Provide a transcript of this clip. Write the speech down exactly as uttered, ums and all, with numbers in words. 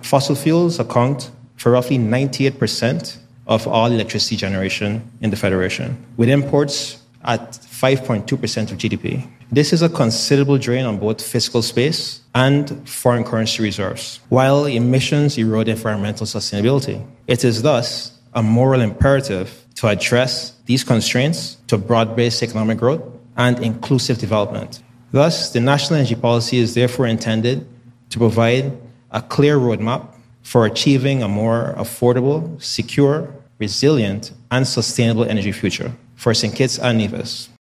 Fossil fuels account for roughly ninety-eight percent of all electricity generation in the Federation, with imports at five point two percent of G D P. This is a considerable drain on both fiscal space and foreign currency reserves, while emissions erode environmental sustainability. It is thus a moral imperative to address these constraints to broad-based economic growth and inclusive development. Thus, the national energy policy is therefore intended to provide a clear roadmap for achieving a more affordable, secure, resilient, and sustainable energy future for Saint Kitts and Nevis.